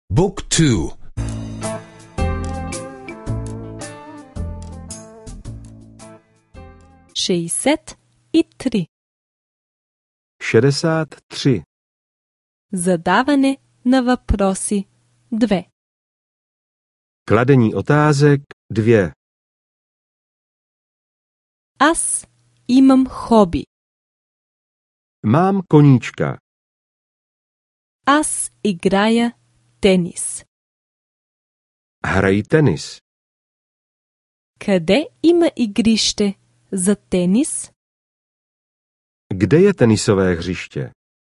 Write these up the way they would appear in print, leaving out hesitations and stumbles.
Book 2. 63. 63. Задаване на въпроси 2. Kladení otázek 2. Аз имам хоби. Mám koníčka. Аз играя тенис. Hraji tenis. Къде има игрище за тенис? Kde je tenisové hřiště?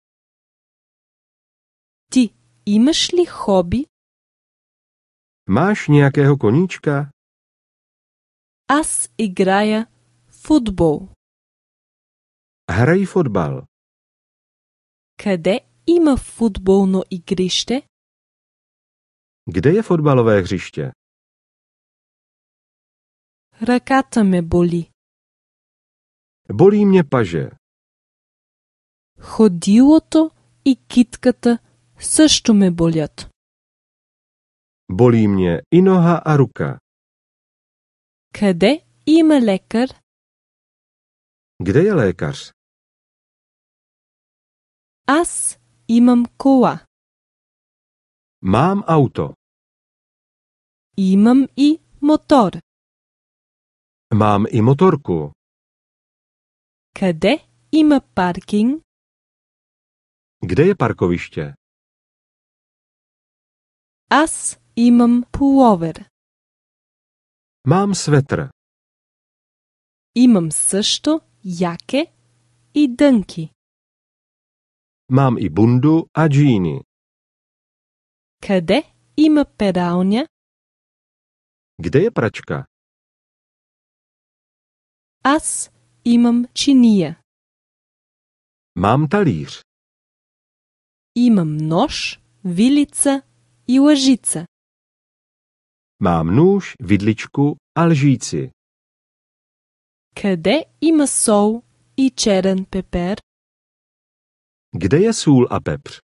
Ти имаш ли хоби? Máš nějakého koníčka? Аз играя футбол. Hraji fotbal. Къде има футболно игрище? Kde je fotbalové hřiště? Ръката ме боли. Bolí mě paže. Ходилото и китката също ме болят. Bolí mě i noha a ruka. Къде има лекар? Kde je lékař? Аз имам кола. Mám auto. Имам и мотор. Mám i motorku. Къде има паркинг? Kde je parkoviště? Аз имам пуловер. Mám svetr. Имам също яке и дънки. Mám i bundu a džíny. Къде има пералня? Kde je pračka? Аз имам чиния. Mám talíř. Имам нож, вилица и лъжица. Mám nůž, vidličku a lžíci. Къде има сол и черен пепер? Kde je sůl a pepř?